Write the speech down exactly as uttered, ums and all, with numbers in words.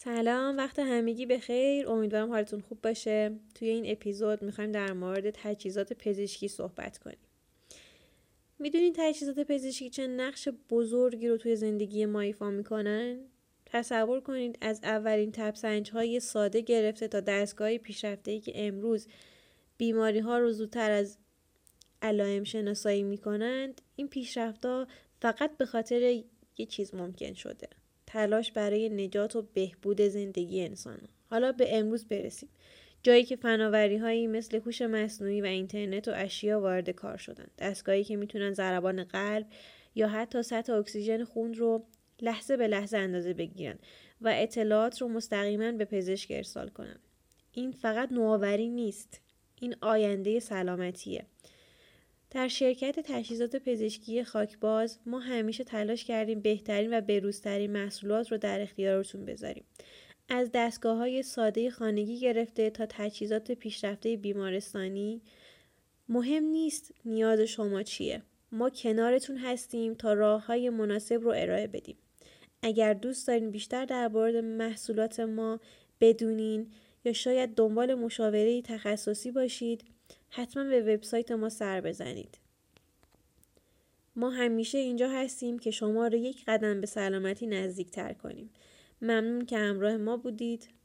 سلام، وقت همگی بخیر. امیدوارم حالتون خوب باشه. توی این اپیزود میخوایم در مورد تجهیزات پزشکی صحبت کنیم. میدونین تجهیزات پزشکی چه نقش بزرگی رو توی زندگی ما ایفا میکنن؟ تصور کنید از اولین تب‌سنج‌های ساده گرفته تا دستگاه پیشرفته‌ای که امروز بیماری‌ها رو زودتر از علائم شناسایی میکنند، این پیشرفت‌ها فقط به خاطر یه چیز ممکن شده: تلاش برای نجات و بهبود زندگی انسان. حالا به امروز برسیم، جایی که فناوری‌هایی مثل هوش مصنوعی و اینترنت و اشیا وارد کار شدن. دستگاهی که میتونن ضربان قلب یا حتی سطح اکسیژن خون رو لحظه به لحظه اندازه بگیرن و اطلاعات رو مستقیما به پزشک ارسال کنن. این فقط نوآوری نیست، این آینده سلامتیه. در شرکت تجهیزات پزشکی خاکباز ما همیشه تلاش کردیم بهترین و بروزترین محصولات رو در اختیارتون بذاریم. از دستگاه‌های ساده خانگی گرفته تا تجهیزات پیشرفته بیمارستانی، مهم نیست نیاز شما چیه. ما کنارتون هستیم تا راه‌های مناسب رو ارائه بدیم. اگر دوست دارین بیشتر درباره محصولات ما بدونین یا شاید دنبال مشاوره تخصصی باشید، حتما به وبسایت ما سر بزنید. ما همیشه اینجا هستیم که شما رو یک قدم به سلامتی نزدیک تر کنیم. ممنون که همراه ما بودید.